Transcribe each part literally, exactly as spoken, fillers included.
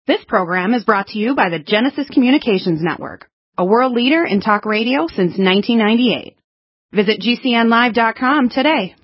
This program is brought to you by the Genesis Communications Network, a world leader in talk radio since nineteen ninety-eight. Visit G C N live dot com today.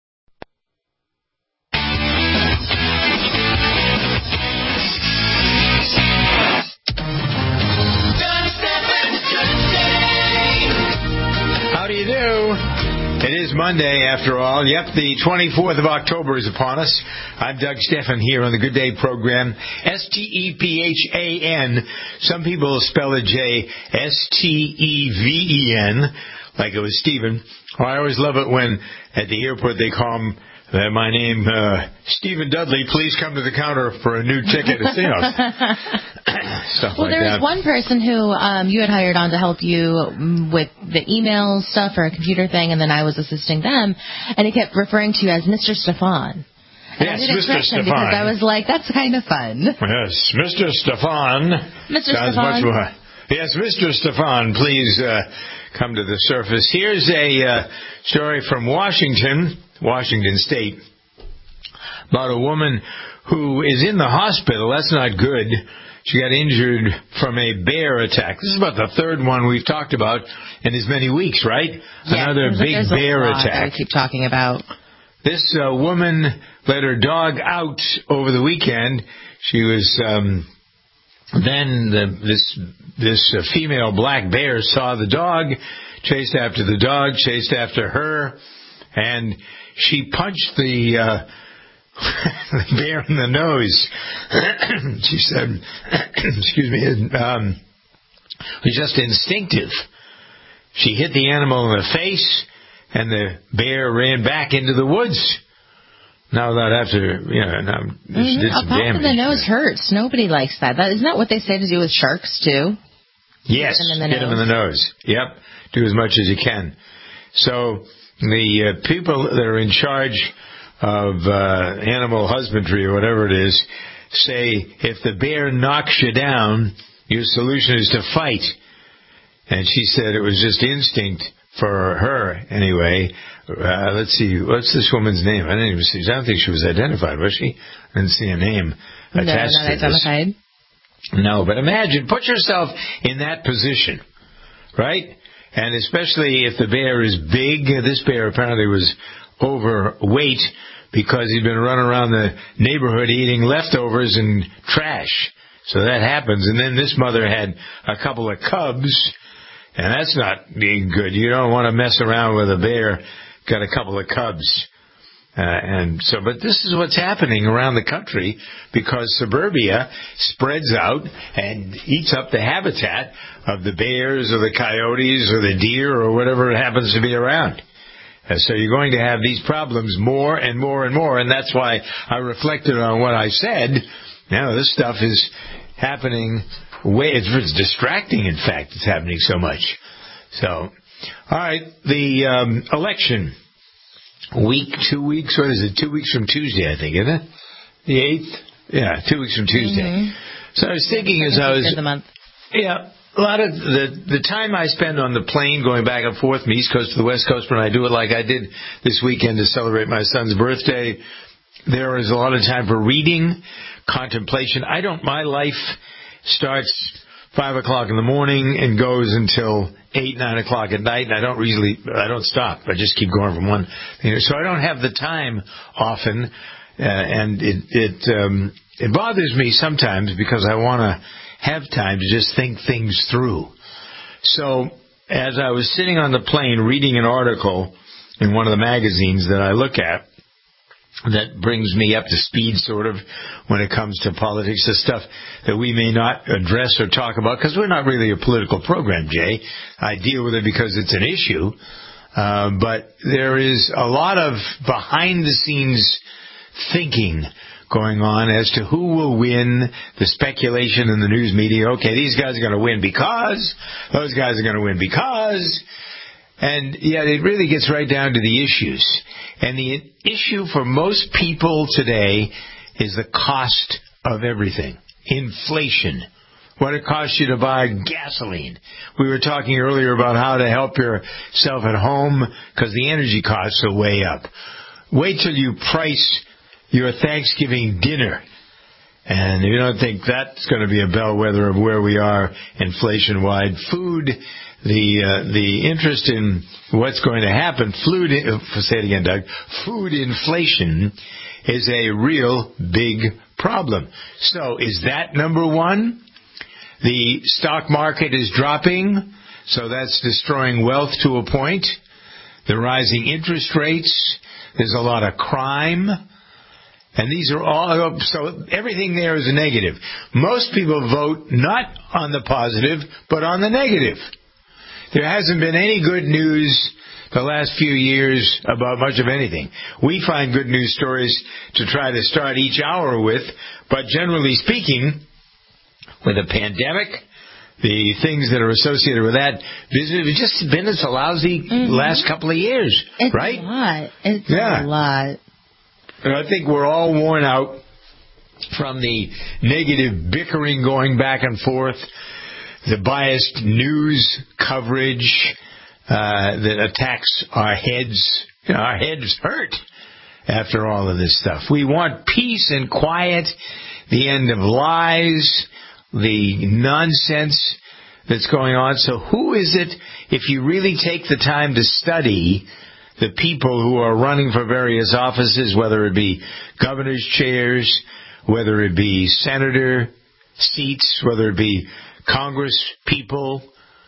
How do you do? It is Monday, after all. Yep, the twenty-fourth of October is upon us. I'm Doug Stephan here on the Good Day program. S T E P H A N. Some people spell it J S T E V E N, like it was Stephen. Oh, I always love it when at the airport they call him, uh, my name, uh, Stephen Dudley, please come to the counter for a new ticket. You know, stuff well, like there that. was one person who um, you had hired on to help you with the email stuff or a computer thing, and then I was assisting them, and he kept referring to you as Mister Stefan. And Yes, I didn't Mister correct him Stefan. because I was like, that's kind of fun. Yes, Mister Stefan. Mister Sounds Stefan. much more. Yes, Mister Stefan, please uh, come to the surface. Here's a uh, story from Washington, Washington State, about a woman who is in the hospital. That's not good. She got injured from a bear attack. This is about the third one we've talked about in as many weeks, right? Yeah, Another big like bear a lot attack. that we keep talking about. This uh, woman let her dog out over the weekend. She was um, then the, this this uh, female black bear saw the dog, chased after the dog, chased after her, and she punched the, uh, the bear in the nose. She said, "Excuse me, um, it was just instinctive." She hit the animal in the face, and the bear ran back into the woods. Now that after, you know, now Mm-hmm. did A some pop damage. in the nose hurts. Nobody likes that. that. Isn't that what they say to do with sharks, too? Yes, Hit them in the hit nose. them in the nose. Yep, do as much as you can. So the uh, people that are in charge of uh, animal husbandry or whatever it is say if the bear knocks you down, your solution is to fight. And she said it was just instinct for her anyway. Uh, let's see, what's this woman's name? I didn't even see. I don't think she was identified, was she? I didn't see a name No, attached not to this. identified. No, but imagine, put yourself in that position, right? And especially if the bear is big. This bear apparently was overweight because he'd been running around the neighborhood eating leftovers and trash. So that happens. And then this mother had a couple of cubs, and that's not being good. You don't want to mess around with a bear. Got a couple of cubs. Uh, and so, but this is what's happening around the country because suburbia spreads out and eats up the habitat of the bears or the coyotes or the deer or whatever happens to be around. Uh, so you're going to have these problems more and more and more, and that's why I reflected on what I said. Now, this stuff is happening way, it's, it's distracting, in fact, it's happening so much. So, all right, the um, election. Week, two weeks, what is it? Two weeks from Tuesday, I think, isn't it? The eighth? Yeah, two weeks from Tuesday. Mm-hmm. So I was thinking as I was... The month. Yeah, a lot of the the time I spend on the plane going back and forth from the East Coast to the West Coast when I do it like I did this weekend to celebrate my son's birthday, there is a lot of time for reading, contemplation. I don't... My life starts five o'clock in the morning and goes until eight, nine o'clock at night, and I don't usually, I don't stop. I just keep going from one thing. So I don't have the time often, uh, and it it um, it bothers me sometimes because I want to have time to just think things through. So as I was sitting on the plane reading an article in one of the magazines that I look at, that brings me up to speed, sort of, when it comes to politics, the stuff that we may not address or talk about, because we're not really a political program, Jay. I deal with it because it's an issue. Uh, but there is a lot of behind-the-scenes thinking going on as to who will win, the speculation in the news media. Okay, these guys are going to win because, those guys are going to win because... And yet it really gets right down to the issues. And the issue for most people today is the cost of everything. Inflation. What it costs you to buy gasoline. We were talking earlier about how to help yourself at home because the energy costs are way up. Wait till you price your Thanksgiving dinner. And you don't think that's going to be a bellwether of where we are inflation-wide. Food, the uh, the interest in what's going to happen, food, uh, say it again, Doug, food inflation is a real big problem. So is that number one? The stock market is dropping, so that's destroying wealth to a point. The rising interest rates, there's a lot of crime. And these are all, so everything there is a negative. Most people vote not on the positive, but on the negative. There hasn't been any good news the last few years about much of anything. We find good news stories to try to start each hour with, but generally speaking, with a pandemic, the things that are associated with that, it's just been it's a lousy mm-hmm. last couple of years, it's right? It's a lot. It's yeah. a lot. And I think we're all worn out from the negative bickering going back and forth, the biased news coverage uh, that attacks our heads. You know, our heads hurt after all of this stuff. We want peace and quiet, the end of lies, the nonsense that's going on. So who is it, if you really take the time to study the people who are running for various offices, whether it be governor's chairs, whether it be senator seats, whether it be Congress people,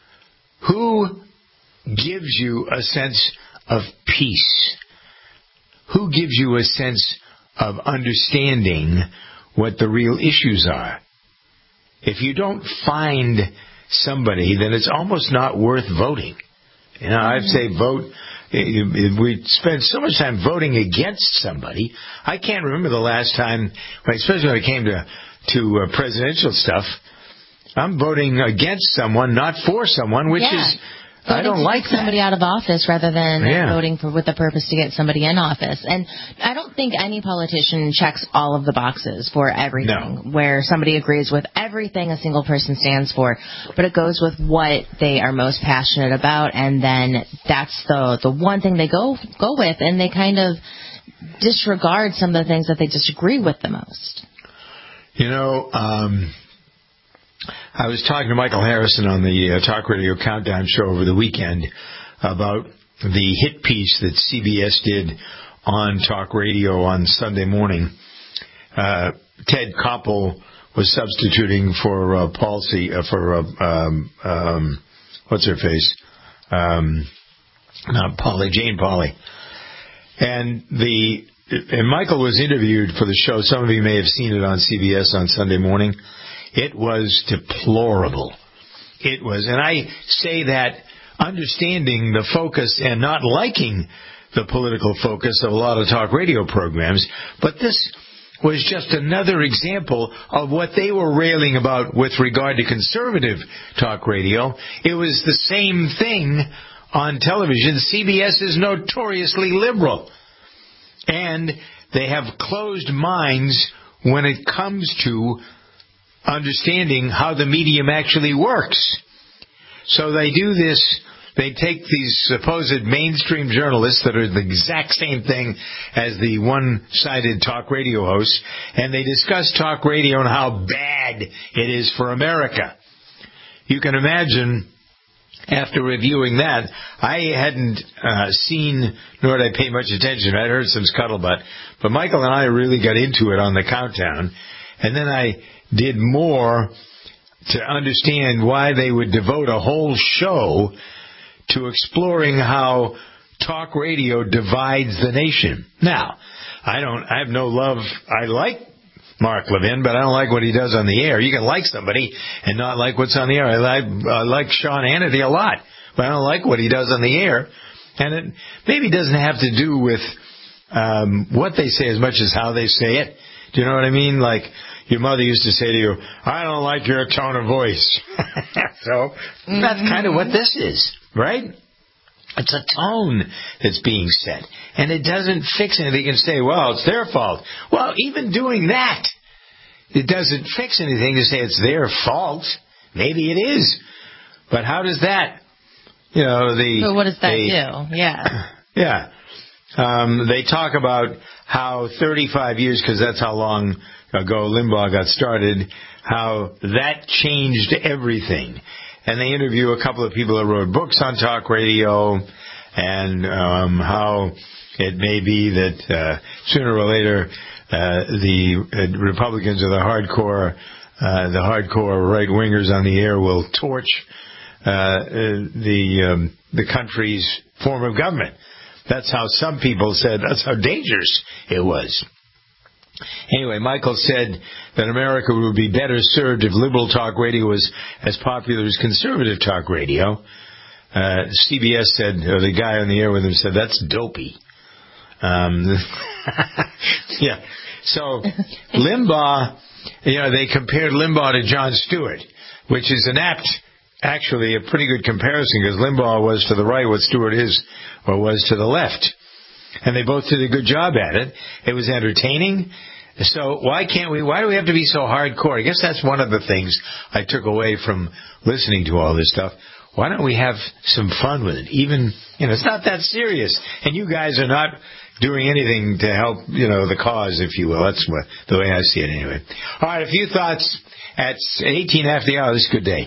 who gives you a sense of peace? Who gives you a sense of understanding what the real issues are? If you don't find somebody, then it's almost not worth voting. You know, I'd say vote. We spend so much time voting against somebody. I can't remember the last time, especially when it came to to uh, presidential stuff, I'm voting against someone, not for someone, which yeah. is Voting I don't to like get somebody that. out of office rather than yeah. voting for with the purpose to get somebody in office. And I don't think any politician checks all of the boxes for everything, no. where somebody agrees with everything a single person stands for, but it goes with what they are most passionate about, and then that's the the one thing they go go with, and they kind of disregard some of the things that they disagree with the most. You know, um, I was talking to Michael Harrison on the uh, Talk Radio Countdown show over the weekend about the hit piece that C B S did on Talk Radio on Sunday morning. Uh, Ted Koppel was substituting for uh, Palsy, uh, for, uh, um, um, what's her face? Um, not Polly, Jane Pauley. And the, and Michael was interviewed for the show. Some of you may have seen it on C B S on Sunday morning. It was deplorable. It was, and I say that understanding the focus and not liking the political focus of a lot of talk radio programs, but this was just another example of what they were railing about with regard to conservative talk radio. It was the same thing on television. C B S is notoriously liberal, and they have closed minds when it comes to understanding how the medium actually works. So they do this, they take these supposed mainstream journalists that are the exact same thing as the one-sided talk radio hosts, and they discuss talk radio and how bad it is for America. You can imagine, after reviewing that, I hadn't uh, seen, nor did I pay much attention. I'd heard some scuttlebutt, but Michael and I really got into it on the countdown, and then I did more to understand why they would devote a whole show to exploring how talk radio divides the nation. Now, I don't, I have no love, I like Mark Levin, but I don't like what he does on the air. You can like somebody and not like what's on the air. I like, I like Sean Hannity a lot, but I don't like what he does on the air. And it maybe doesn't have to do with um, what they say as much as how they say it. Do you know what I mean? Like, your mother used to say to you, I don't like your tone of voice. So mm-hmm. that's kind of what this is, right? It's a tone that's being set. And it doesn't fix anything. You can say, well, it's their fault. Well, even doing that, it doesn't fix anything to say it's their fault. Maybe it is. But how does that, you know, the... So what does that they, do? Yeah. Yeah. Um, they talk about how thirty-five years, because that's how long ago Limbaugh got started, how that changed everything. And they interview a couple of people that wrote books on talk radio, and um, how it may be that uh, sooner or later uh, the uh, Republicans or the hardcore, uh, the hardcore right-wingers on the air will torch uh, uh, the um, the country's form of government. That's how some people said, that's how dangerous it was. Anyway, Michael said that America would be better served if liberal talk radio was as popular as conservative talk radio. Uh, C B S said, or the guy on the air with him said, that's dopey. Um, yeah. So Limbaugh, you know, they compared Limbaugh to Jon Stewart, which is an apt, actually a pretty good comparison, because Limbaugh was to the right what Stewart is or was to the left. And they both did a good job at it. It was entertaining. So why can't we, why do we have to be so hardcore? I guess that's one of the things I took away from listening to all this stuff. Why don't we have some fun with it? Even, you know, it's not that serious. And you guys are not doing anything to help, you know, the cause, if you will. That's what, the way I see it anyway. All right, a few thoughts at eighteen after the hour. This is a good day.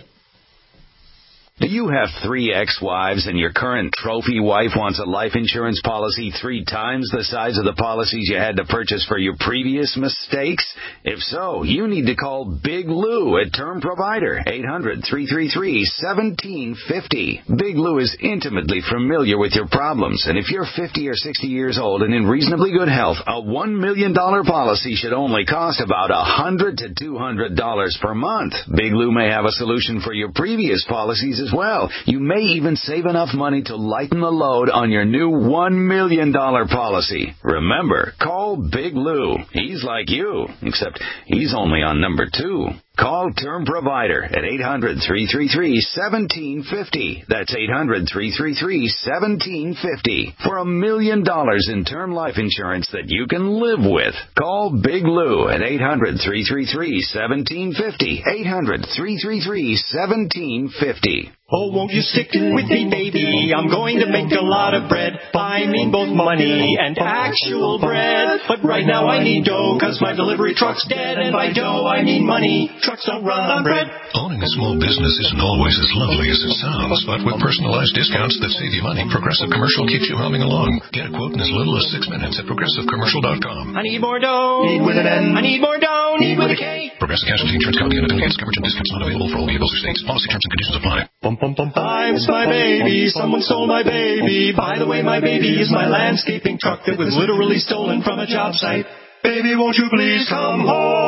Do you have three ex-wives and your current trophy wife wants a life insurance policy three times the size of the policies you had to purchase for your previous mistakes? If so, you need to call Big Lou at Term Provider, eight hundred, three three three, one seven five zero. Big Lou is intimately familiar with your problems, and if you're fifty or sixty years old and in reasonably good health, a one million dollars policy should only cost about one hundred to two hundred dollars per month. Big Lou may have a solution for your previous policies as well. You may even save enough money to lighten the load on your new one million dollars policy. Remember, call Big Lou. He's like you, except he's only on number two. Call Term Provider at eight hundred, three three three, one seven five zero. That's eight hundred, three three three, one seven five zero. For a million dollars in term life insurance that you can live with. Call Big Lou at eight hundred, three three three, one seven five zero. eight hundred, three three three, one seven five zero. Oh, won't you stick with me, baby? I'm going to make a lot of bread. I mean both money and actual bread. But right now I need dough, cause my delivery truck's dead. And by dough I mean money. Trucks don't run on bread. Owning a small business isn't always as lovely as it sounds, but with personalized discounts that save you money, Progressive Commercial keeps you humming along. Get a quote in as little as six minutes at progressive commercial dot com. I need more dough. Need with an N. I need more dough. Need with a K. Progressive Casualty Insurance Company and affiliates. Coverage and discounts not available for all vehicles or states. Policy terms and conditions apply. Bum, bum, bum, bum. I'm my baby. Someone stole my baby. By the way, my baby is my landscaping truck that was literally stolen from a job site. Baby, won't you please come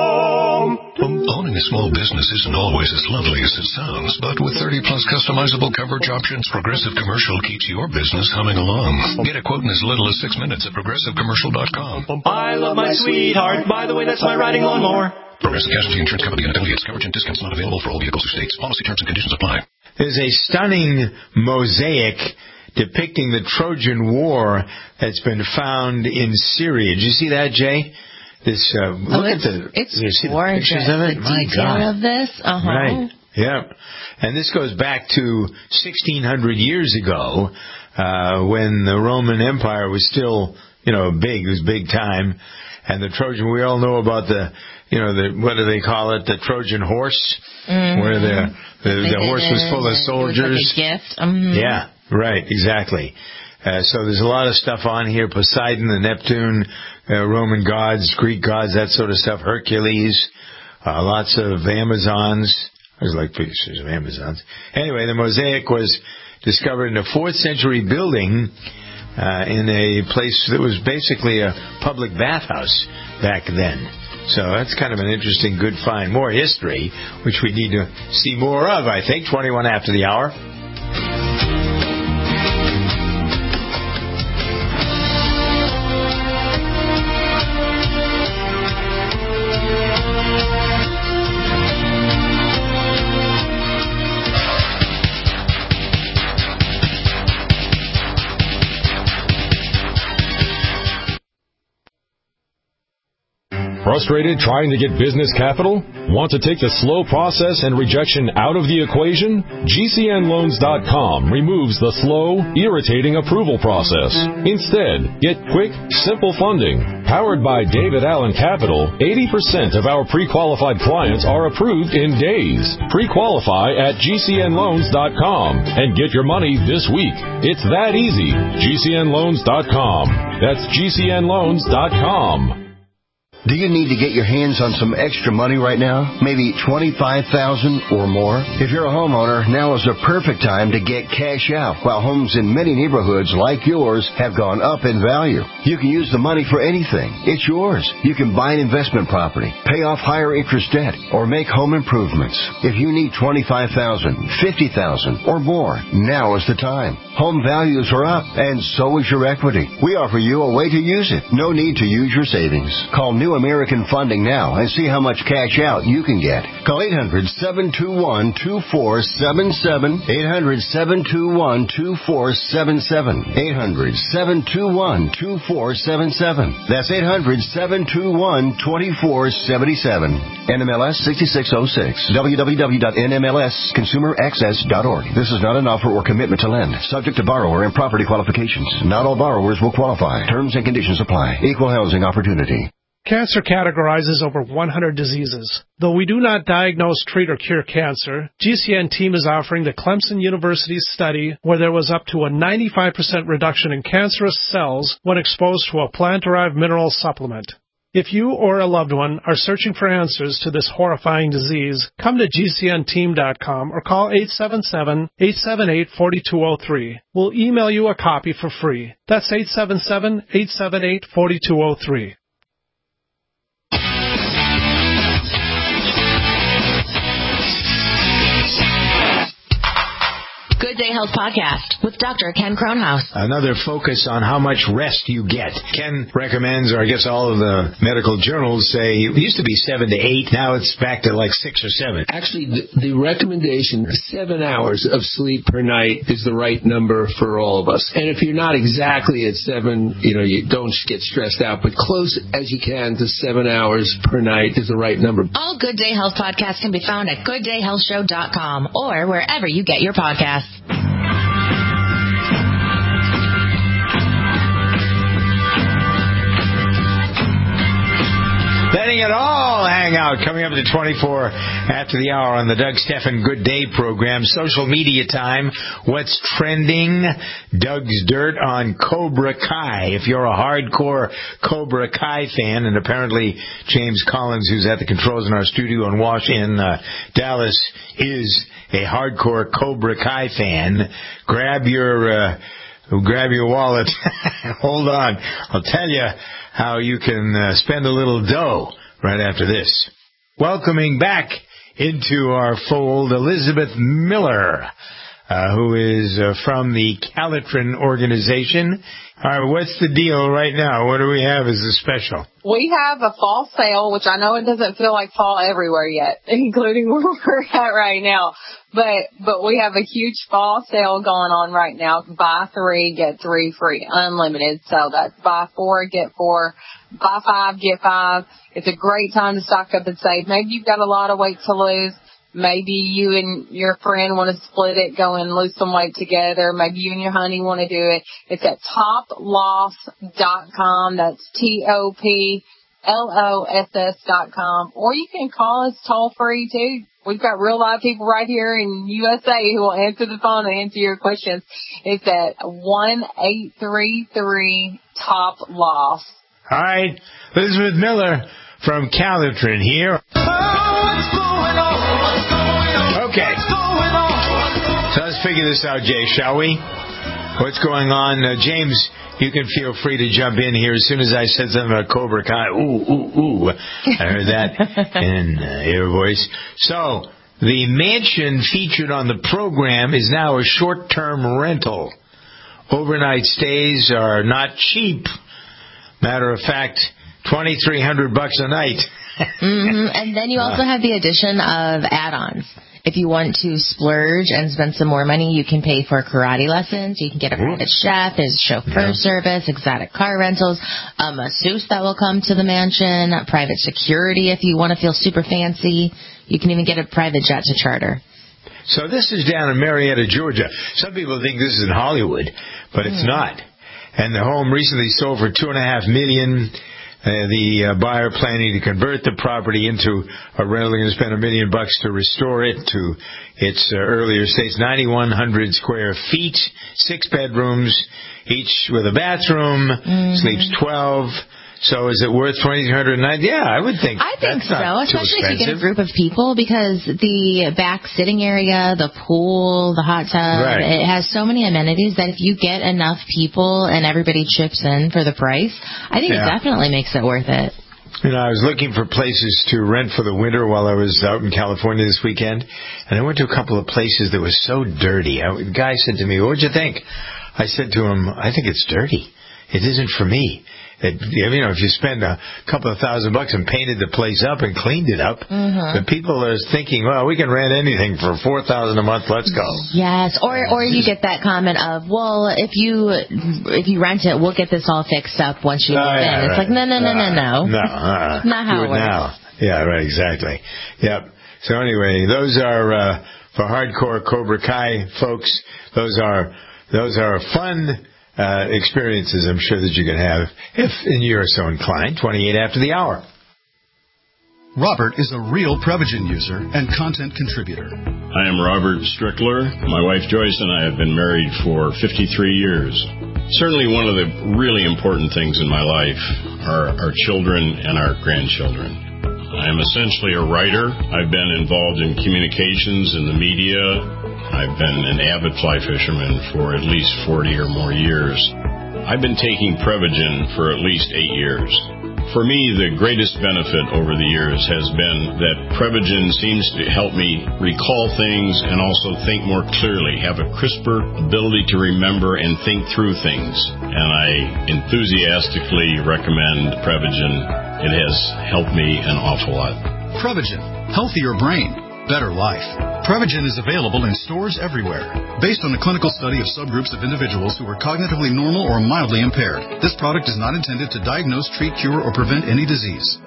home? Owning a small business isn't always as lovely as it sounds, but with thirty plus customizable coverage options, Progressive Commercial keeps your business humming along. Get a quote in as little as six minutes at progressive commercial dot com. I love my sweetheart. By the way, that's my riding lawnmower. Progressive Casualty Insurance Company and affiliates. Coverage and discounts not available for all vehicles or states. Policy terms and conditions apply. There's a stunning mosaic depicting the Trojan War that's been found in Syria. Did you see that, Jay? This uh, oh, look it's, at the it's you see gorgeous. The pictures of it. The My God, of this, uh-huh. Right? Yeah, and this goes back to sixteen hundred years ago, uh, when the Roman Empire was still, you know, big. It was big time, and the Trojan. We all know about the, you know, the what do they call it? The Trojan horse, mm-hmm. where the the, the horse was full of soldiers. It was like a gift. Mm-hmm. Yeah, right, exactly. Uh, so there's a lot of stuff on here: Poseidon, the Neptune, uh, Roman gods, Greek gods, that sort of stuff. Hercules, uh, lots of Amazons. There's like pictures of Amazons. Anyway, the mosaic was discovered in a fourth century building uh, in a place that was basically a public bathhouse back then. So that's kind of an interesting, good find. More history, which we need to see more of, I think. twenty-one after the hour. Frustrated trying to get business capital? Want to take the slow process and rejection out of the equation? G C N loans dot com removes the slow, irritating approval process. Instead, get quick, simple funding. Powered by David Allen Capital, eighty percent of our pre-qualified clients are approved in days. Pre-qualify at G C N loans dot com and get your money this week. It's that easy. G C N loans dot com. That's G C N loans dot com. Do you need to get your hands on some extra money right now? Maybe twenty-five thousand dollars or more? If you're a homeowner, now is the perfect time to get cash out while homes in many neighborhoods like yours have gone up in value. You can use the money for anything. It's yours. You can buy an investment property, pay off higher interest debt, or make home improvements. If you need twenty-five thousand dollars, fifty thousand dollars or more, now is the time. Home values are up, and so is your equity. We offer you a way to use it. No need to use your savings. Call New American Funding now and see how much cash out you can get. Call eight hundred, seven two one, two four seven seven, eight hundred, seven two one, two four seven seven, eight hundred, seven two one, two four seven seven. That's eight hundred, seven two one, two four seven seven. N M L S sixty-six oh six. w w w dot n m l s consumer access dot org. This is not an offer or commitment to lend. Subject to borrower and property qualifications. Not all borrowers will qualify. Terms and conditions apply. Equal housing opportunity. Cancer categorizes over one hundred diseases. Though we do not diagnose, treat, or cure cancer, G C N team is offering the Clemson University study where there was up to a ninety-five percent reduction in cancerous cells when exposed to a plant-derived mineral supplement. If you or a loved one are searching for answers to this horrifying disease, come to G C N team dot com or call eight seven seven, eight seven eight, four two zero three. We'll email you a copy for free. That's eight seven seven, eight seven eight, four two zero three. Good Day Health Podcast with Doctor Ken Kronhaus. Another focus on how much rest you get. Ken recommends, or I guess all of the medical journals say, it used to be seven to eight, now it's back to like six or seven. Actually, the, the recommendation, seven hours of sleep per night is the right number for all of us. And if you're not exactly at seven, you know, you don't get stressed out, but close as you can to seven hours per night is the right number. All Good Day Health podcasts can be found at good day health show dot com or wherever you get your podcasts. Letting it all hang out. Coming up to twenty-four after the hour on the Doug Stephan Good Day program. Social media time. What's trending? Doug's Dirt on Cobra Kai. If you're a hardcore Cobra Kai fan, and apparently James Collins, who's at the controls in our studio in Washington, uh, Dallas, is a hardcore Cobra Kai fan, grab your uh, grab your wallet. Hold on. I'll tell you how you can uh, spend a little dough right after this. Welcoming back into our fold Elizabeth Miller, uh, who is uh, from the Calitrin organization. All right, what's the deal right now? What do we have as a special? We have a fall sale, which I know it doesn't feel like fall everywhere yet, including where we're at right now. But but we have a huge fall sale going on right now. Buy three, get three free, unlimited. So that's buy four, get four, buy five, get five. It's a great time to stock up and save. Maybe you've got a lot of weight to lose. Maybe you and your friend want to split it, go and lose some weight together. Maybe you and your honey want to do it. It's at top loss dot com. That's T O P L O S S dot com. Or you can call us toll free too. We've got real live people right here in U S A who will answer the phone and answer your questions. It's at one eight three three top loss. All right. Elizabeth Miller from Calitrin here. Okay. So let's figure this out, Jay, shall we? What's going on? Uh, James, you can feel free to jump in here as soon as I said something about Cobra Kai. Ooh, ooh, ooh. I heard that in uh, your voice. So, the mansion featured on the program is now a short-term rental. Overnight stays are not cheap. Matter of fact, twenty-three hundred bucks a night. mm-hmm. And then you also have the addition of add-ons. If you want to splurge and spend some more money, you can pay for karate lessons. You can get a private chef, there's chauffeur yeah. service, exotic car rentals, a masseuse that will come to the mansion, private security if you want to feel super fancy. You can even get a private jet to charter. So this is down in Marietta, Georgia. Some people think this is in Hollywood, but it's mm. not. And the home recently sold for two and a half million dollars. Uh, the uh, buyer planning to convert the property into a rental. They're going to spend a million bucks to restore it to its uh, earlier stage. ninety-one hundred square feet, six bedrooms, each with a bathroom, mm-hmm. sleeps twelve. So is it worth twenty-two hundred dollars a night? Yeah, I would think. I think that's so, not especially too if you get a group of people, because the back sitting area, the pool, the hot tub, right. it has so many amenities that if you get enough people and everybody chips in for the price, I think yeah. it definitely makes it worth it. You know, I was looking for places to rent for the winter while I was out in California this weekend, and I went to a couple of places that was so dirty. I, the guy said to me, "What'd you think?" I said to him, "I think it's dirty. It isn't for me." It, you know, if you spend a couple of thousand bucks and painted the place up and cleaned it up, mm-hmm. the people are thinking, well, we can rent anything for four thousand a month. Let's go. Yes, or or you get that comment of, well, if you if you rent it, we'll get this all fixed up once you move uh, yeah, in. It's right. like no, no, no, no, no, no, uh, not how it works. Now. Yeah, right, exactly. Yep. So anyway, those are uh, for hardcore Cobra Kai folks. Those are those are fun. Uh, experiences I'm sure that you can have if and you're so inclined. twenty-eight after the hour. Robert is a real Prevagen user and content contributor. I am Robert Strickler. My wife Joyce and I have been married for fifty-three years. Certainly one of the really important things in my life are our children and our grandchildren. I am essentially a writer. I've been involved in communications in the media. I've been an avid fly fisherman for at least forty or more years. I've been taking Prevagen for at least eight years. For me, the greatest benefit over the years has been that Prevagen seems to help me recall things and also think more clearly, have a crisper ability to remember and think through things. And I enthusiastically recommend Prevagen. It has helped me an awful lot. Prevagen, healthier brain. Better life. Prevagen is available in stores everywhere. Based on a clinical study of subgroups of individuals who are cognitively normal or mildly impaired, this product is not intended to diagnose, treat, cure, or prevent any disease.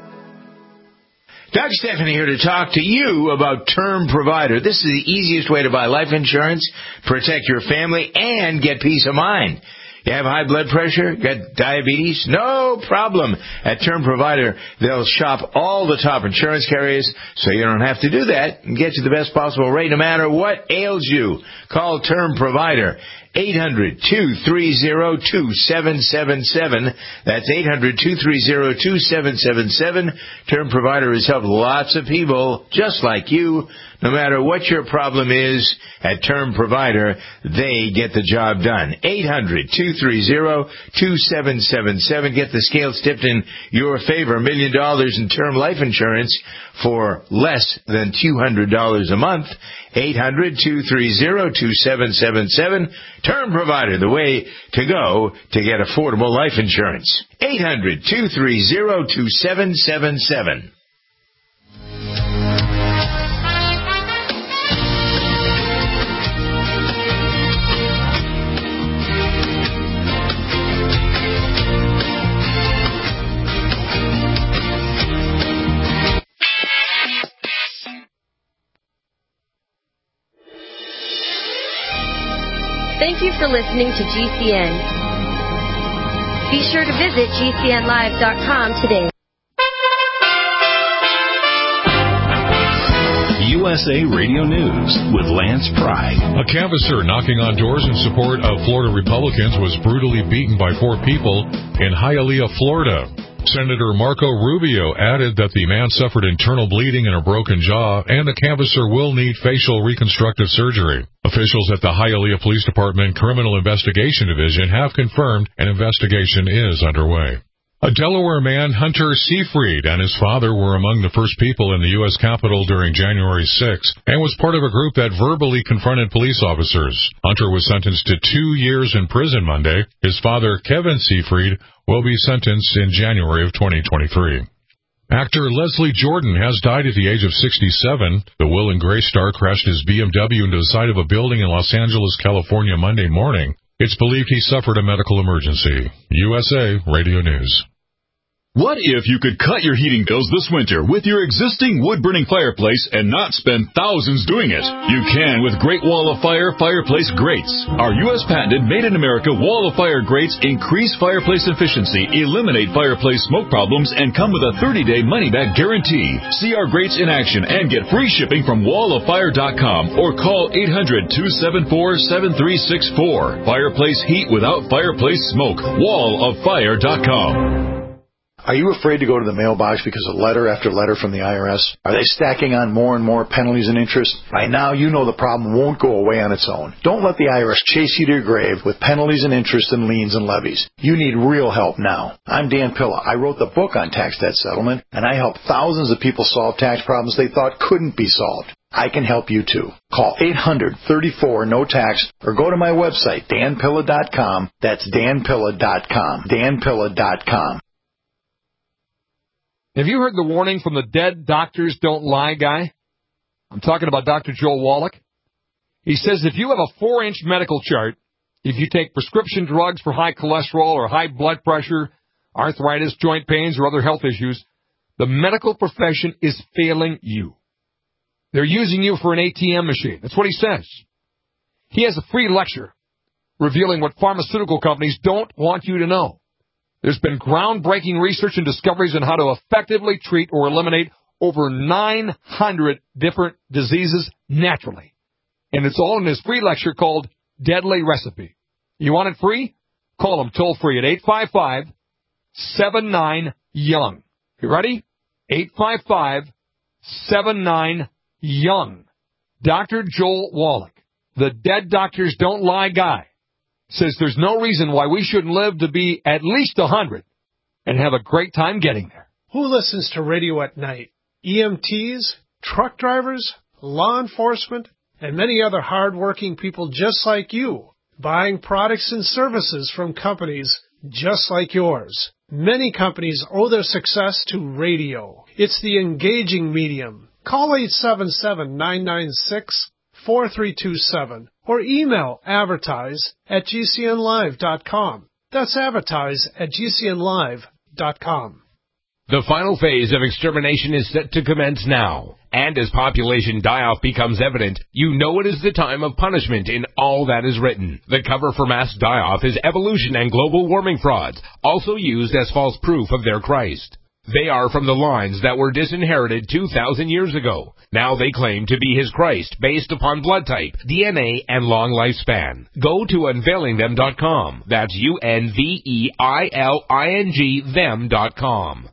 Doug Stephanie here to talk to you about Term Provider. This is the easiest way to buy life insurance, protect your family, and get peace of mind. You have high blood pressure? Got diabetes? No problem. At Term Provider, they'll shop all the top insurance carriers, so you don't have to do that and get you the best possible rate no matter what ails you. Call Term Provider. eight hundred, two three zero, two seven seven seven. That's eight hundred, two three zero, two seven seven seven. Term Provider has helped lots of people just like you. No matter what your problem is, at Term Provider, they get the job done. eight hundred, two three zero, two seven seven seven. Get the scales tipped in your favor. A million dollars in term life insurance for less than two hundred dollars a month. eight hundred, two three zero, two seven seven seven. Term Provider, the way to go to get affordable life insurance. eight hundred, two three zero, two seven seven seven. Thank you for listening to G C N. Be sure to visit G C N live dot com today. U S A Radio News with Lance Pry. A canvasser knocking on doors in support of Florida Republicans was brutally beaten by four people in Hialeah, Florida. Senator Marco Rubio added that the man suffered internal bleeding and a broken jaw, and the canvasser will need facial reconstructive surgery. Officials at the Hialeah Police Department Criminal Investigation Division have confirmed an investigation is underway. A Delaware man, Hunter Seyfried, and his father were among the first people in the U S Capitol during January sixth and was part of a group that verbally confronted police officers. Hunter was sentenced to two years in prison Monday. His father, Kevin Seyfried, will be sentenced in January of twenty twenty-three. Actor Leslie Jordan has died at the age of sixty-seven. The Will and Grace star crashed his B M W into the side of a building in Los Angeles, California Monday morning. It's believed he suffered a medical emergency. U S A Radio News. What if you could cut your heating bills this winter with your existing wood-burning fireplace and not spend thousands doing it? You can with Great Wall of Fire fireplace grates. Our U S patented made-in-America Wall of Fire grates increase fireplace efficiency, eliminate fireplace smoke problems, and come with a thirty-day money-back guarantee. See our grates in action and get free shipping from wall of fire dot com or call eight hundred, two seven four, seven three six four. Fireplace heat without fireplace smoke. wall of fire dot com. Are you afraid to go to the mailbox because of letter after letter from the I R S? Are they stacking on more and more penalties and interest? By now, you know the problem won't go away on its own. Don't let the I R S chase you to your grave with penalties and interest and liens and levies. You need real help now. I'm Dan Pilla. I wrote the book on tax debt settlement, and I help thousands of people solve tax problems they thought couldn't be solved. I can help you too. Call eight hundred, thirty-four, no tax or go to my website, dan pilla dot com. That's dan pilla dot com. dan pilla dot com. Have you heard the warning from the dead doctors don't lie guy? I'm talking about Doctor Joel Wallach. He says if you have a four-inch medical chart, if you take prescription drugs for high cholesterol or high blood pressure, arthritis, joint pains, or other health issues, the medical profession is failing you. They're using you for an A T M machine. That's what he says. He has a free lecture revealing what pharmaceutical companies don't want you to know. There's been groundbreaking research and discoveries on how to effectively treat or eliminate over nine hundred different diseases naturally. And it's all in his free lecture called Deadly Recipe. You want it free? Call him toll free at eight five five, seven nine, young. You ready? eight five five, seven nine, young. Doctor Joel Wallach, the dead doctors don't lie guy, says there's no reason why we shouldn't live to be at least one hundred and have a great time getting there. Who listens to radio at night? E M Ts, truck drivers, law enforcement, and many other hard-working people just like you, buying products and services from companies just like yours. Many companies owe their success to radio. It's the engaging medium. Call eight seven seven, nine nine six, four three two seven or email advertise at g c n live dot com. That's advertise at g c n live dot com. The final phase of extermination is set to commence now. And as population die-off becomes evident, you know it is the time of punishment in all that is written. The cover for mass die-off is evolution and global warming frauds, also used as false proof of their Christ. They are from the lines that were disinherited two thousand years ago. Now they claim to be his Christ based upon blood type, D N A, and long lifespan. Go to unveiling them dot com. That's U N V E I L I N G them dot com.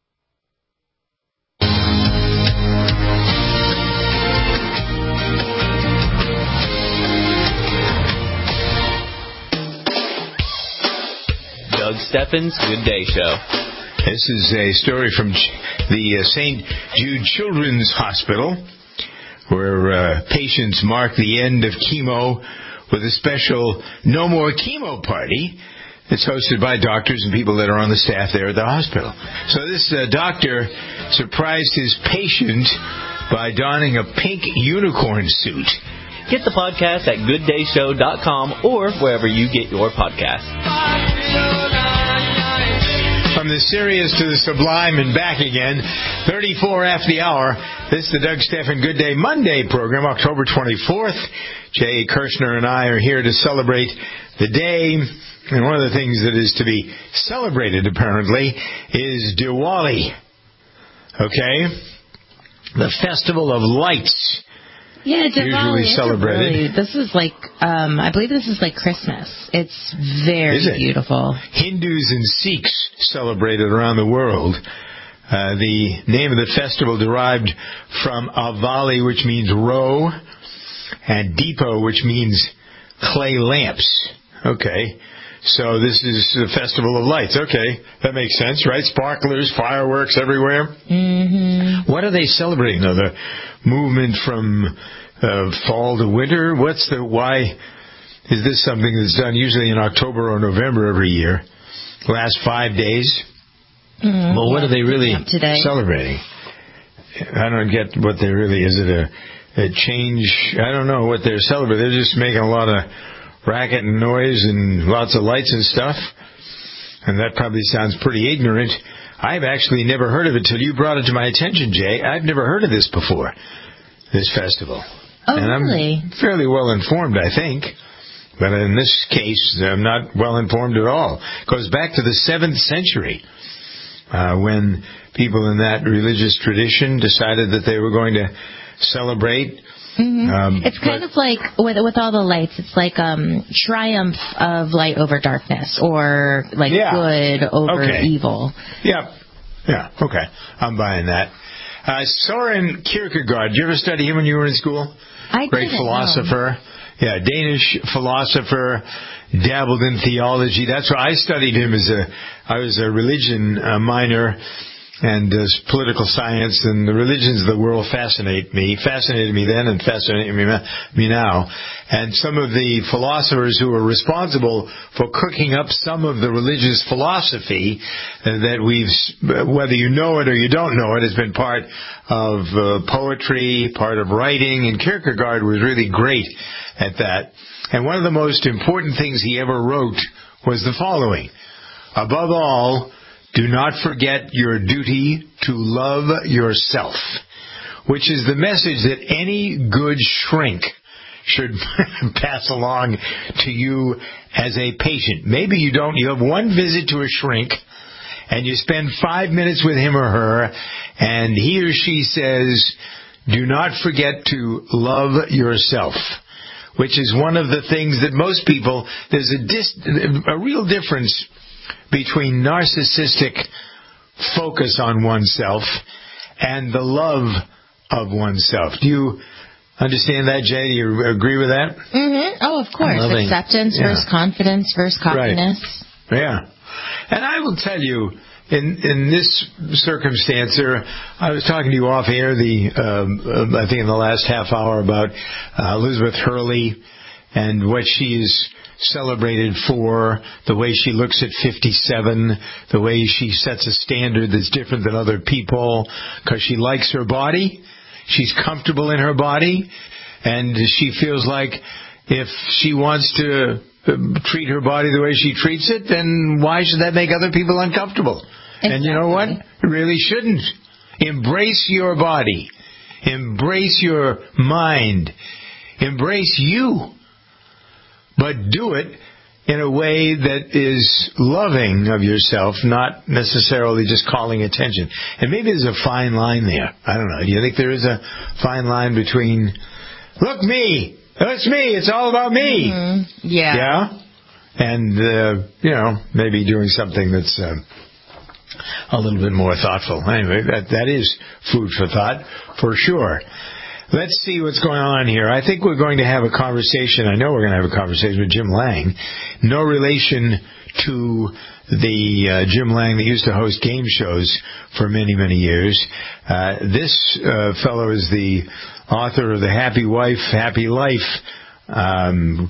Doug Steffens Good Day Show. This is a story from the uh, Saint Jude Children's Hospital, where uh, patients mark the end of chemo with a special No More Chemo party. It's hosted by doctors and people that are on the staff there at the hospital. So this uh, doctor surprised his patient by donning a pink unicorn suit. Get the podcast at good day show dot com or wherever you get your podcasts. From the serious to the sublime and back again, thirty-four after the hour. This is the Doug Stephan Good Day Monday program, October twenty-fourth. Jay Kirshner and I are here to celebrate the day. And one of the things that is to be celebrated, apparently, is Diwali. Okay? The Festival of Lights. Yeah, Diwali. Usually celebrated. Really, this is like, um, I believe this is like Christmas. It's very is it? beautiful. Hindus and Sikhs celebrate it around the world. Uh, the name of the festival derived from Avali, which means row, and Deepo, which means clay lamps. Okay. So this is the Festival of Lights. Okay. That makes sense, right? Sparklers, fireworks everywhere. Mm-hmm. What are they celebrating, though? The movement from uh, fall to winter? What's the, why is this something that's done usually in October or November every year? Last five days? Mm, well, what yeah, are they really today. celebrating? I don't get what they really, is it a, a change? I don't know what they're celebrating. They're just making a lot of racket and noise and lots of lights and stuff. And that probably sounds pretty ignorant. I've actually never heard of it till you brought it to my attention, Jay. I've never heard of this before, this festival. Oh, and I'm really? fairly well informed, I think. But in this case, I'm not well informed at all. It goes back to the seventh century, uh, when people in that religious tradition decided that they were going to celebrate. Mm-hmm. Um, it's kind but, of like with with all the lights. It's like um triumph of light over darkness, or like yeah. good over okay. evil. Yeah, yeah, okay, I'm buying that. Uh, Soren Kierkegaard. Did you ever study him when you were in school? I Great didn't philosopher. know. Yeah, Danish philosopher. Dabbled in theology. That's why I studied him as a. I was a religion uh, minor. And uh, political science and the religions of the world fascinate me, fascinated me then and fascinate me, me now. And some of the philosophers who were responsible for cooking up some of the religious philosophy uh, that we've, whether you know it or you don't know it, has been part of uh, poetry, part of writing, and Kierkegaard was really great at that. And one of the most important things he ever wrote was the following: above all, do not forget your duty to love yourself, which is the message that any good shrink should pass along to you as a patient. Maybe you don't, you have one visit to a shrink, and you spend five minutes with him or her, and he or she says, do not forget to love yourself, which is one of the things that most people, there's a, dis, a real difference between narcissistic focus on oneself and the love of oneself. Do you understand that, Jay? Do you agree with that? Mm-hmm. Oh, of course. Loving, Acceptance yeah. versus confidence versus cockiness. Right. Yeah. And I will tell you, in in this circumstance, there, I was talking to you off air, the um, I think in the last half hour, about uh, Elizabeth Hurley and what she's celebrated for, the way she looks at fifty-seven, the way she sets a standard that's different than other people, because she likes her body, she's comfortable in her body, and she feels like if she wants to treat her body the way she treats it, then why should that make other people uncomfortable? Exactly. And you know what? It really shouldn't. Embrace your body. Embrace your mind. Embrace you. But do it in a way that is loving of yourself, not necessarily just calling attention. And maybe there's a fine line there. I don't know. Do you think there is a fine line between, look, me, it's me, it's all about me. Mm-hmm. Yeah. Yeah? And, uh, you know, maybe doing something that's uh, a little bit more thoughtful. Anyway, that that is food for thought, for sure. Let's see what's going on here. I think we're going to have a conversation. I know we're going to have a conversation with Jim Lang. No relation to the uh, Jim Lang that used to host game shows for many, many years. Uh, this uh, fellow is the author of The Happy Wife, Happy Life. Um,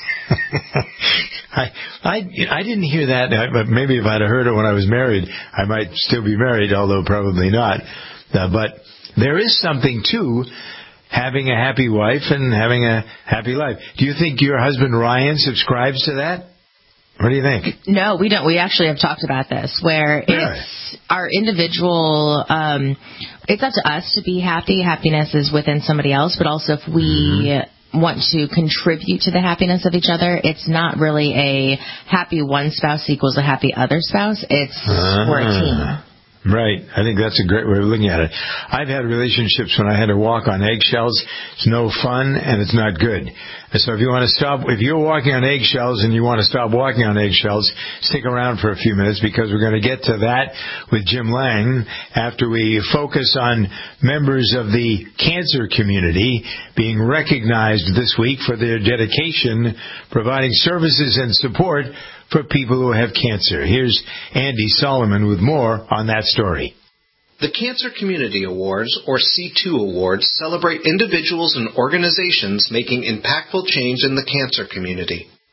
I, I I didn't hear that, but maybe if I'd have heard it when I was married, I might still be married, although probably not. Uh, but there is something to having a happy wife and having a happy life. Do you think your husband Ryan subscribes to that? What do you think? No, we don't. We actually have talked about this, where really? It's our individual, um, it's up to us to be happy. Happiness is within somebody else, but also if we mm-hmm. want to contribute to the happiness of each other, it's not really a happy one spouse equals a happy other spouse. It's uh-huh. we're a team. Right. I think that's a great way of looking at it. I've had relationships when I had to walk on eggshells. It's no fun and it's not good. And so if you want to stop, if you're walking on eggshells and you want to stop walking on eggshells, stick around for a few minutes, because we're going to get to that with Jim Lang after we focus on members of the cancer community being recognized this week for their dedication, providing services and support for people who have cancer. Here's Andy Solomon with more on that story. The Cancer Community Awards, or C two Awards, celebrate individuals and organizations making impactful change in the cancer community.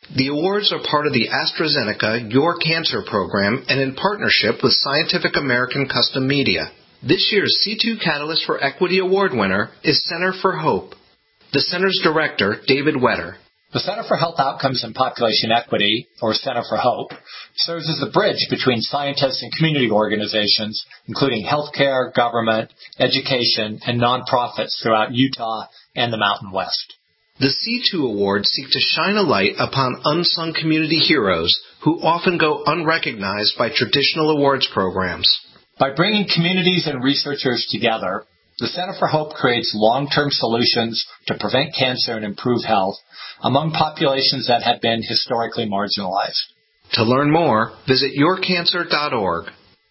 The awards are part of the AstraZeneca Your Cancer program and in partnership with Scientific American Custom Media. This year's C two Catalyst for Equity Award winner is Center for Hope. The center's director, David Wetter. The Center for Health Outcomes and Population Equity, or Center for Hope, serves as the bridge between scientists and community organizations, including healthcare, government, education, and nonprofits throughout Utah and the Mountain West. The C two Awards seek to shine a light upon unsung community heroes who often go unrecognized by traditional awards programs. By bringing communities and researchers together, the Center for Hope creates long-term solutions to prevent cancer and improve health among populations that have been historically marginalized. To learn more, visit your cancer dot org.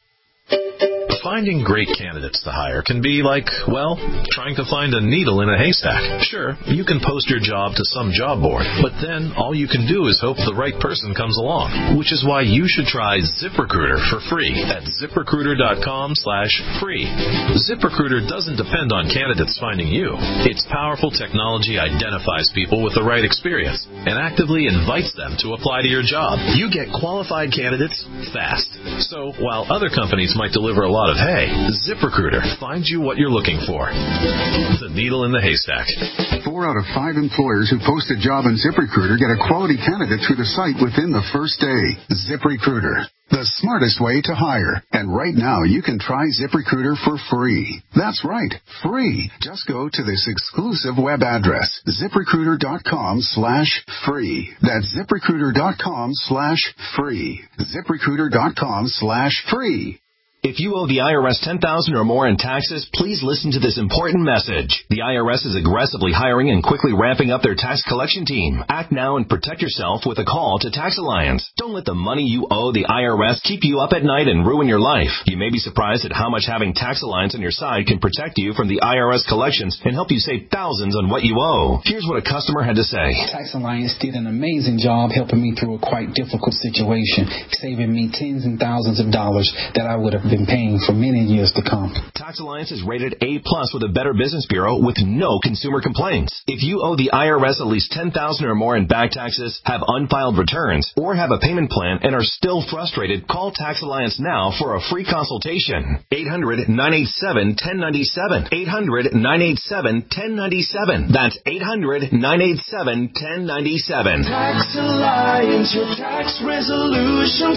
Finding great candidates to hire can be like, well, trying to find a needle in a haystack. Sure, you can post your job to some job board, but then all you can do is hope the right person comes along, which is why you should try ZipRecruiter for free at ZipRecruiter.com slash free. ZipRecruiter doesn't depend on candidates finding you. Its powerful technology identifies people with the right experience and actively invites them to apply to your job. You get qualified candidates fast. So while other companies might deliver a lot of hay, ZipRecruiter finds you what you're looking for. The needle in the haystack. Four out of five employers who post a job on ZipRecruiter get a quality candidate through the site within the first day. ZipRecruiter, the smartest way to hire. And right now, you can try ZipRecruiter for free. That's right, free. Just go to this exclusive web address, ZipRecruiter.com slash free. That's ZipRecruiter.com slash free. ZipRecruiter.com slash free. If you owe the I R S ten thousand dollars or more in taxes, please listen to this important message. The I R S is aggressively hiring and quickly ramping up their tax collection team. Act now and protect yourself with a call to Tax Alliance. Don't let the money you owe the I R S keep you up at night and ruin your life. You may be surprised at how much having Tax Alliance on your side can protect you from the I R S collections and help you save thousands on what you owe. Here's what a customer had to say. Tax Alliance did an amazing job helping me through a quite difficult situation, saving me tens and thousands of dollars that I would have been paying for many years to come. Tax Alliance is rated A plus with a Better Business Bureau with no consumer complaints. If you owe the I R S at least ten thousand dollars or more in back taxes, have unfiled returns, or have a payment plan and are still frustrated, call Tax Alliance now for a free consultation. eight hundred, nine eight seven, one zero nine seven. eight hundred, nine eight seven, one zero nine seven. That's eight hundred, nine eight seven, one zero nine seven. Tax Alliance, your tax resolution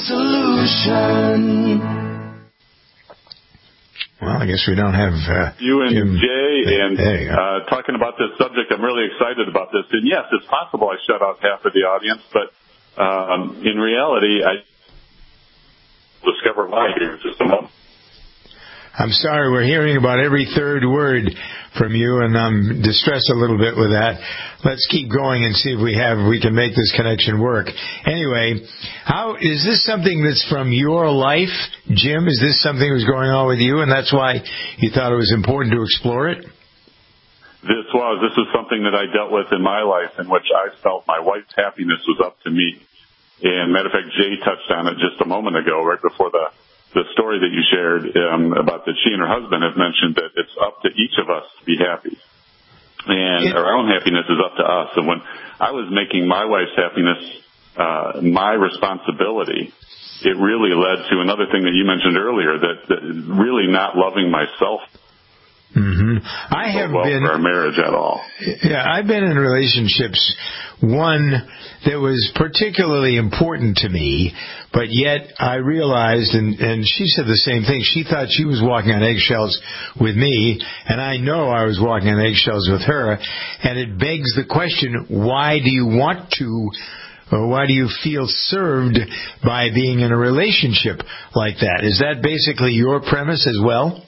solution. Well, I guess we don't have uh, you and Jim. Jay and hey, uh, talking about this subject. I'm really excited about this. And yes, it's possible I shut out half of the audience, but um, in reality, I discovered why here in just a moment. I'm sorry, we're hearing about every third word from you, and I'm distressed a little bit with that. Let's keep going and see if we have we can make this connection work. Anyway, how is this something that's from your life, Jim? Is this something that was going on with you, and that's why you thought it was important to explore it? This was. This is something that I dealt with in my life, in which I felt my wife's happiness was up to me. And matter of fact, Jay touched on it just a moment ago, right before the the story that you shared um, about that she and her husband have mentioned that it's up to each of us to be happy. And yeah. Our own happiness is up to us. And when I was making my wife's happiness uh, my responsibility, it really led to another thing that you mentioned earlier, that, that really not loving myself. Mm-hmm. I have well been for our marriage at all. Yeah, I've been in relationships, one that was particularly important to me, but yet I realized, and, and she said the same thing, she thought she was walking on eggshells with me, and I know I was walking on eggshells with her, and it begs the question, why do you want to, or why do you feel served by being in a relationship like that? Is that basically your premise as well?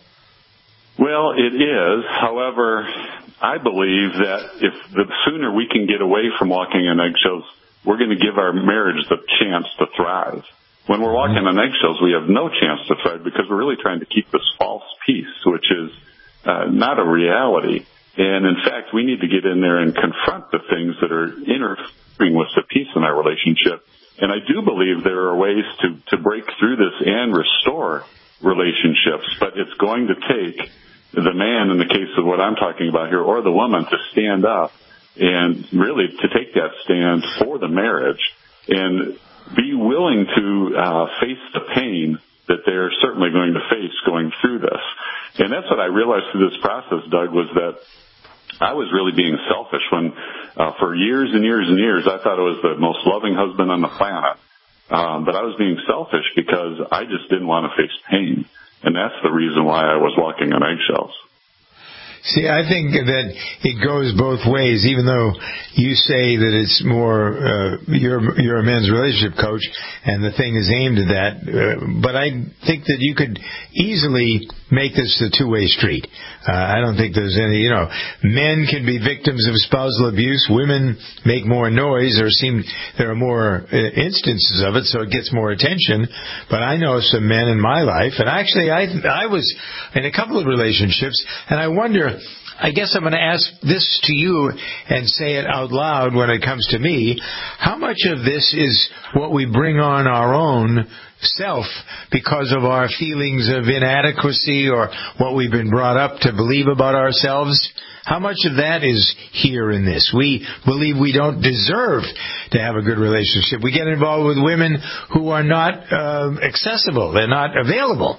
Well, it is. However, I believe that if the sooner we can get away from walking on eggshells, we're going to give our marriage the chance to thrive. When we're walking on eggshells, we have no chance to thrive because we're really trying to keep this false peace, which is uh, not a reality. And in fact, we need to get in there and confront the things that are interfering with the peace in our relationship. And I do believe there are ways to, to break through this and restore relationships, but it's going to take the man, in the case of what I'm talking about here, or the woman, to stand up and really to take that stand for the marriage and be willing to uh, face the pain that they're certainly going to face going through this. And that's what I realized through this process, Doug, was that I was really being selfish when, uh, for years and years and years, I thought I was the most loving husband on the planet. Um, but I was being selfish because I just didn't want to face pain. And that's the reason why I was walking on eggshells. See, I think that it goes both ways, even though you say that it's more, uh, you're, you're a men's relationship coach and the thing is aimed at that. Uh, but I think that you could easily make this a two-way street. Uh, I don't think there's any, you know, men can be victims of spousal abuse. Women make more noise or seem, there are more uh, instances of it, so it gets more attention. But I know some men in my life, and actually I, I was in a couple of relationships, and I wonder, I guess I'm going to ask this to you and say it out loud when it comes to me. How much of this is what we bring on our own self because of our feelings of inadequacy or what we've been brought up to believe about ourselves? How much of that is here in this? We believe we don't deserve to have a good relationship. We get involved with women who are not uh, accessible. They're not available.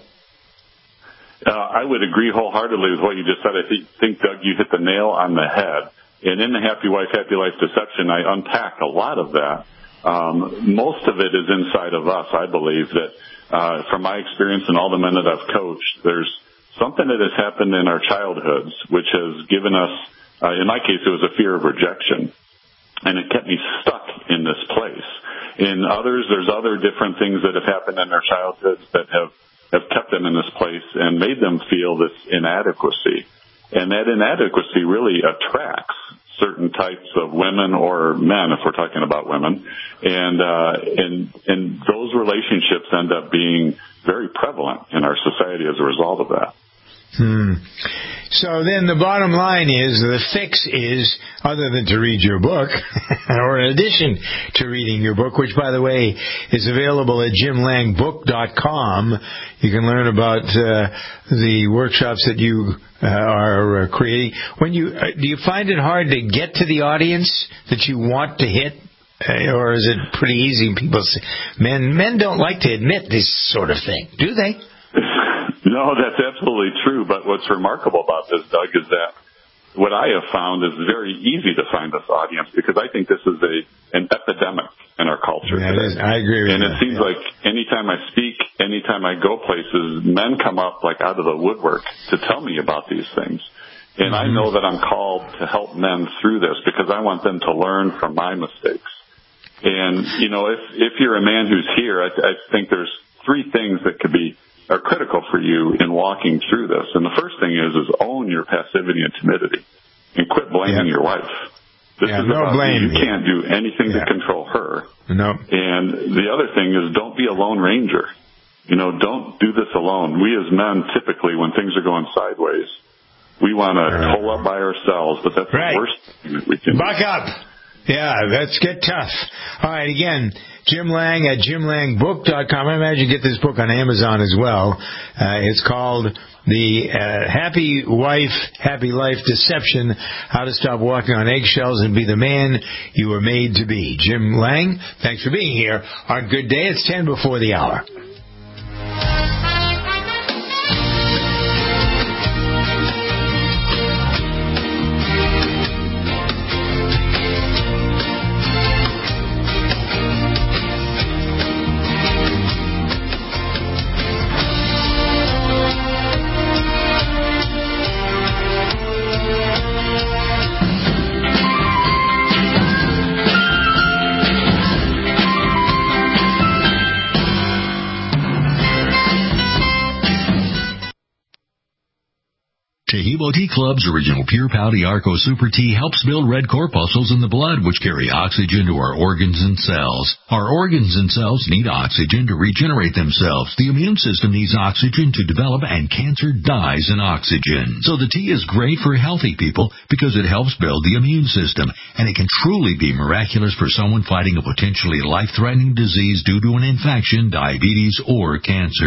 Uh, I would agree wholeheartedly with what you just said. I think, think, Doug, you hit the nail on the head. And in the Happy Wife, Happy Life Deception, I unpack a lot of that. Um, most of it is inside of us, I believe, that uh, from my experience and all the men that I've coached, there's something that has happened in our childhoods, which has given us, uh, in my case, it was a fear of rejection. And it kept me stuck in this place. In others, there's other different things that have happened in their childhoods that have have kept them in this place and made them feel this inadequacy. And that inadequacy really attracts certain types of women or men, if we're talking about women. And, uh, and, and those relationships end up being very prevalent in our society as a result of that. Hmm. So then the bottom line is, the fix is, other than to read your book, or in addition to reading your book, which, by the way, is available at jim lang book dot com. You can learn about uh, the workshops that you uh, are uh, creating. When you uh, do you find it hard to get to the audience that you want to hit? Uh, or is it pretty easy? People say, men, men don't like to admit this sort of thing, do they? No, that's absolutely true. But what's remarkable about this, Doug, is that what I have found is very easy to find this audience, because I think this is a an epidemic in our culture yeah, today. It is. I agree with and that. And it seems yeah. like anytime I speak, anytime I go places, men come up like out of the woodwork to tell me about these things. And mm-hmm. I know that I'm called to help men through this because I want them to learn from my mistakes. And, you know, if, if you're a man who's here, I, I think there's three things that could be are critical for you in walking through this. And the first thing is, is own your passivity and timidity and quit blaming yeah. your wife. This yeah, is no about blame. you. You can't do anything yeah. to control her. No. And the other thing is, don't be a lone ranger. You know, don't do this alone. We as men, typically, when things are going sideways, we want to right. hole up by ourselves, but that's right. the worst thing that we can Buck do. up. Yeah, let's get tough. All right, again, Jim Lang at jim lang book dot com. I imagine you get this book on Amazon as well. Uh, it's called The uh, Happy Wife, Happy Life Deception, How to Stop Walking on Eggshells and Be the Man You Were Made to Be. Jim Lang, thanks for being here on Good Day. It's ten before the hour. Taheebo Tea Club's original Pure Pouty Arco Super Tea helps build red corpuscles in the blood, which carry oxygen to our organs and cells. Our organs and cells need oxygen to regenerate themselves. The immune system needs oxygen to develop, and cancer dies in oxygen. So the tea is great for healthy people because it helps build the immune system, and it can truly be miraculous for someone fighting a potentially life-threatening disease due to an infection, diabetes, or cancer.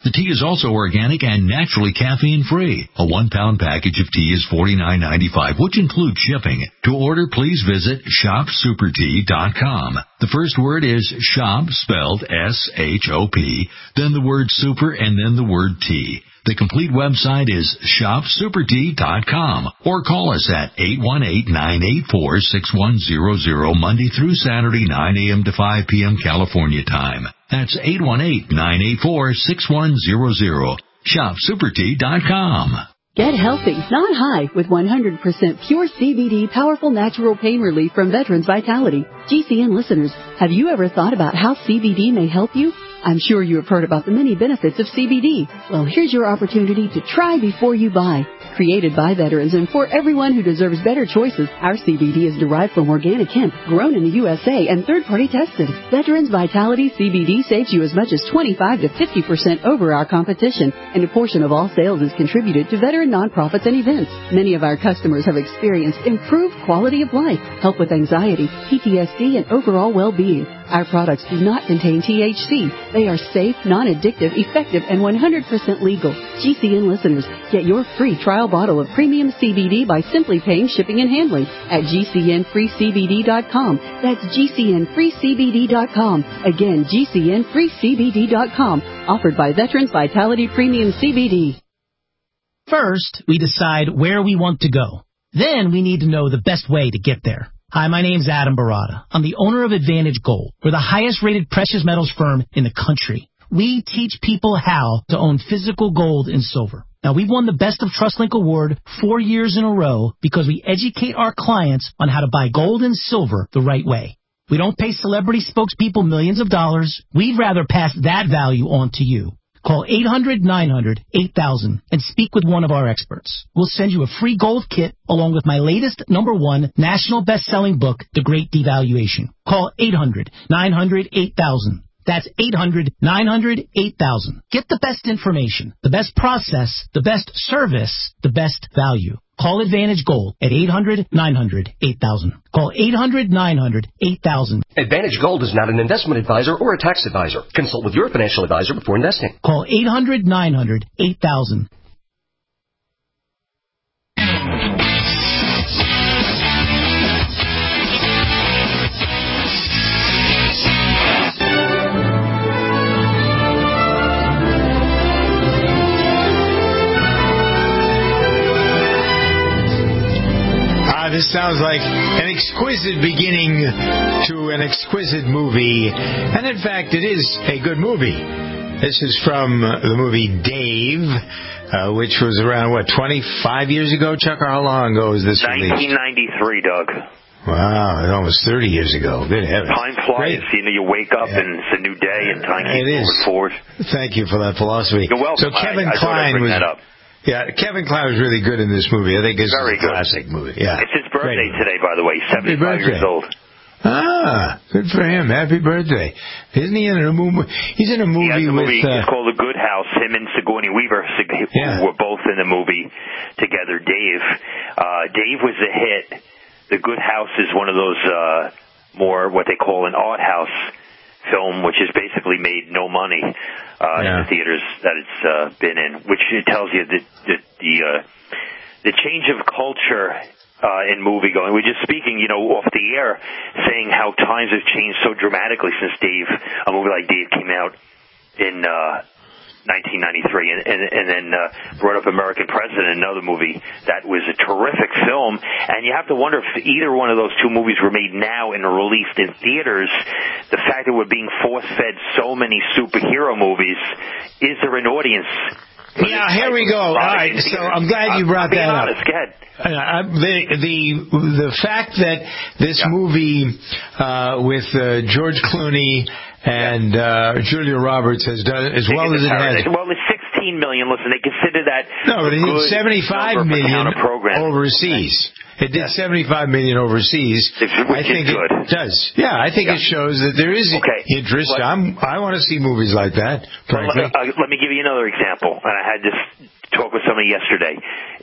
The tea is also organic and naturally caffeine-free. A one-pound package of tea is forty-nine ninety-five, which includes shipping. To order, please visit shop super tea dot com. The first word is shop, spelled S H O P, then the word super, and then the word tea. The complete website is shop super tea dot com, or call us at eight one eight, nine eight four, six one zero zero Monday through Saturday, nine a.m. to five p.m. California time. That's eight one eight, nine eight four, six one zero zero. shop super tea dot com. Get healthy, not high, with one hundred percent pure C B D powerful natural pain relief from Veterans Vitality. G C N listeners, have you ever thought about how C B D may help you? I'm sure you have heard about the many benefits of C B D. Well, here's your opportunity to try before you buy. Created by veterans and for everyone who deserves better choices, our C B D is derived from organic hemp, grown in the U S A and third-party tested. Veterans Vitality C B D saves you as much as twenty-five to fifty percent over our competition, and a portion of all sales is contributed to veteran nonprofits and events. Many of our customers have experienced improved quality of life, help with anxiety, P T S D, and overall well-being. Our products do not contain T H C. They are safe, non-addictive, effective, and one hundred percent legal. G C N listeners, get your free trial bottle of premium C B D by simply paying shipping and handling at G C N free C B D dot com. That's G C N free C B D dot com. Again, G C N free C B D dot com. Offered by Veterans Vitality Premium C B D. First, we decide where we want to go. Then we need to know the best way to get there. Hi, my name's Adam Barada. I'm the owner of Advantage Gold. We're the highest-rated precious metals firm in the country. We teach people how to own physical gold and silver. Now, we've won the Best of TrustLink Award four years in a row because we educate our clients on how to buy gold and silver the right way. We don't pay celebrity spokespeople millions of dollars. We'd rather pass that value on to you. Call eight hundred, nine hundred, eight thousand and speak with one of our experts. We'll send you a free gold kit along with my latest number one national best-selling book, The Great Devaluation. Call eight hundred, nine hundred, eight thousand. That's eight hundred, nine hundred, eight thousand. Get the best information, the best process, the best service, the best value. Call Advantage Gold at eight hundred, nine hundred, eight thousand. Call eight hundred, nine hundred, eight thousand. Advantage Gold is not an investment advisor or a tax advisor. Consult with your financial advisor before investing. Call eight hundred, nine hundred, eight thousand. This sounds like an exquisite beginning to an exquisite movie. And in fact, it is a good movie. This is from the movie Dave, uh, which was around, what, twenty-five years ago, Chuck? Or how long ago was this released? nineteen ninety-three, Doug. Wow, almost thirty years ago. Good heavens. Time flies. Great. You know, you wake up yeah. and it's a new day and time keeps moving forward. Thank you for that philosophy. You're welcome. So Kevin I, I Kline was... that up. Yeah, Kevin Kline was really good in this movie. I think it's a classic movie. Yeah. It's his birthday Great. today, by the way. seventy-five years old. Ah, good for him. Happy birthday. Isn't he in a movie? He's in a movie he has a with... movie. Uh, it's called The Good House. Him and Sigourney Weaver yeah. were both in the movie together. Dave. Uh, Dave was a hit. The Good House is one of those uh, more what they call an art house film, which has basically made no money uh, yeah. in the theaters that it's uh, been in, which it tells you that the the, uh, the change of culture uh, in movie going. We're just speaking, you know, off the air, saying how times have changed so dramatically since Dave, a movie like Dave came out in uh, nineteen ninety-three, and, and, and then uh, brought up American President, another movie that was a terrific film. And you have to wonder if either one of those two movies were made now and released in theaters. The fact that we're being force-fed so many superhero movies, is there an audience? Yeah, here we go. All right, so I'm glad you brought that honest. up. Go ahead. Uh, the the the fact that this yeah. movie uh, with uh, George Clooney and uh, Julia Roberts has done as they well as it has. Well, it's sixteen million. Listen, they consider that no, but it did seventy-five million overseas. It did yeah. seventy-five million overseas. Which I think is good. It does. Yeah, I think yeah. it shows that there is okay. interest. Well, I'm, I want to see movies like that. Well, let, uh, let me give you another example. And I had this talk with somebody yesterday.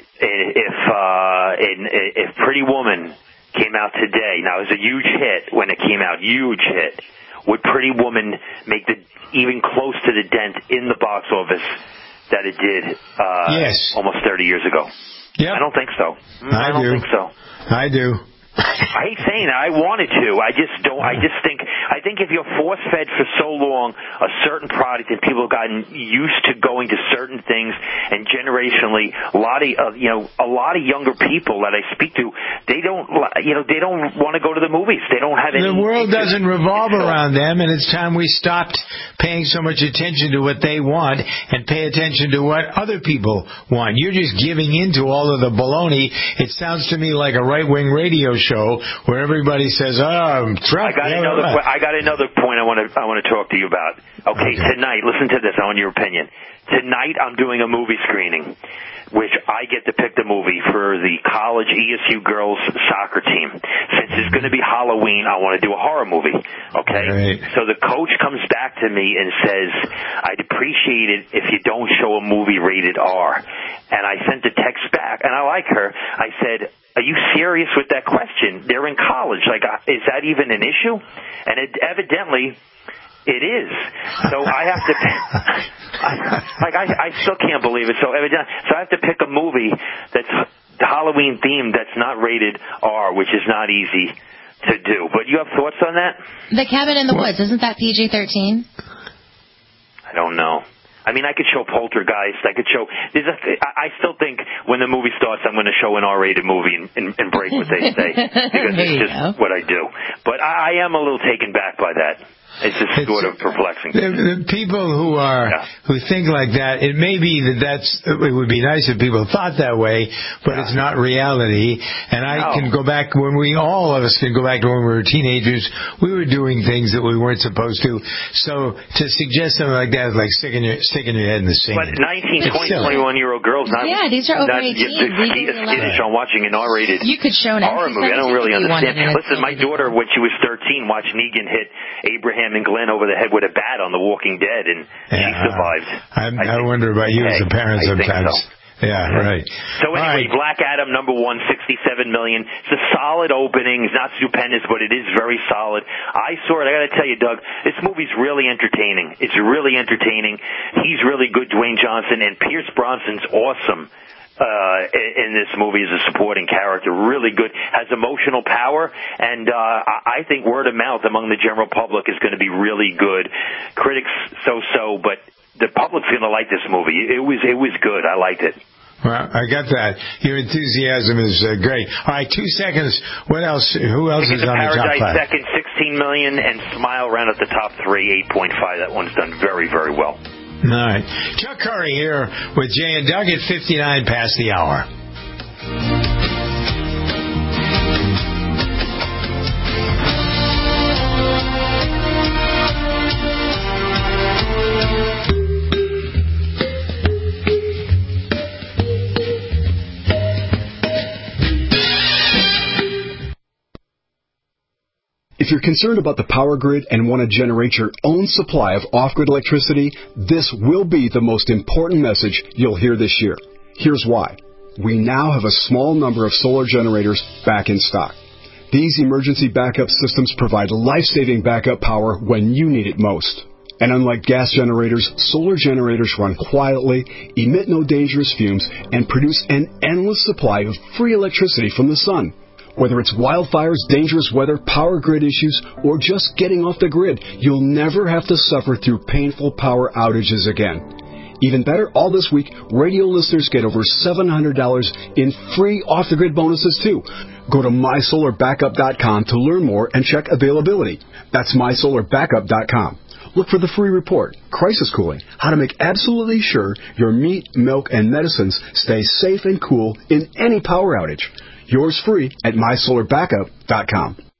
If uh, in, if Pretty Woman came out today, now it was a huge hit when it came out, huge hit. would Pretty Woman make the even close to the dent in the box office that it did uh, yes. almost thirty years ago? Yep. I don't think so. I, I don't do. think so. I do. I hate saying it. I wanted to. I just don't. I just think. I think if you're force fed for so long a certain product and people have gotten used to going to certain things, and generationally, a lot of uh, you know, a lot of younger people that I speak to, they don't. You know, they don't want to go to the movies. They don't have any. The world doesn't revolve around them, and it's time we stopped paying so much attention to what they want and pay attention to what other people want. You're just giving into all of the baloney. It sounds to me like a right-wing radio show where everybody says, "Oh, Trump." I got another. I got another point I want to. I want to talk to you about. Okay, okay, tonight. Listen to this. I want your opinion. Tonight, I'm doing a movie screening, which I get to pick the movie for the college E S U girls soccer team. Since it's going to be Halloween, I want to do a horror movie. Okay, right. So the coach comes back to me and says, "I'd appreciate it if you don't show a movie rated R." And I sent a text back, and I like her. I said, "Are you serious with that question? They're in college. Like, is that even an issue?" And it evidently, it is. So I have to, like, I, I still can't believe it. So evidently, so I have to pick a movie that's Halloween themed that's not rated R, which is not easy to do. But you have thoughts on that? The Cabin in the Woods, isn't that P G thirteen? I don't know. I mean, I could show Poltergeist. I could show. There's a, I still think when the movie starts, I'm going to show an R-rated movie and, and, and break what they say because it's just go. what I do. But I, I am a little taken back by that. It's just it's, sort of perplexing. The, the people who are yeah. who think like that, it may be that that's it would be nice if people thought that way, but yeah. it's not reality. And I no. can go back when we all of us can go back to when we were teenagers. We were doing things that we weren't supposed to. So to suggest something like that is like sticking your sticking your head in the sand. But nineteen, twenty, twenty-one year old girls, not yeah, these are over not, eighteen. Skittish on watching an R-rated you could show an horror movie. I don't really understand. Listen, my daughter, when she was thirteen, watched Negan hit Abraham and Glenn over the head with a bat on The Walking Dead, and yeah, she survived. I, I, I wonder about you as a parent I sometimes. So. Yeah, right. So anyway, right. Black Adam, number one, sixty-seven million. It's a solid opening. It's not stupendous, but it is very solid. I saw it. I got to tell you, Doug, this movie's really entertaining. It's really entertaining. He's really good, Dwayne Johnson, and Pierce Brosnan's awesome. Uh, in this movie as a supporting character, really good, has emotional power, and uh, I think word of mouth among the general public is going to be really good. Critics so-so, but the public's going to like this movie. It was it was good. I liked it. Well, I got that. Your enthusiasm is uh, great. All right, two seconds. What else? Who else is on the top five? Paradise second, sixteen million, and Smile round at the top three, eight point five. That one's done very, very well. All right. Chuck Curry here with Jay and Doug at fifty-nine past the hour. If you're concerned about the power grid and want to generate your own supply of off-grid electricity, this will be the most important message you'll hear this year. Here's why. We now have a small number of solar generators back in stock. These emergency backup systems provide life-saving backup power when you need it most. And unlike gas generators, solar generators run quietly, emit no dangerous fumes, and produce an endless supply of free electricity from the sun. Whether it's wildfires, dangerous weather, power grid issues, or just getting off the grid, you'll never have to suffer through painful power outages again. Even better, all this week, radio listeners get over seven hundred dollars in free off-the-grid bonuses, too. Go to my solar backup dot com to learn more and check availability. That's my solar backup dot com. Look for the free report, Crisis Cooling, how to make absolutely sure your meat, milk, and medicines stay safe and cool in any power outage. Yours free at my solar backup dot com.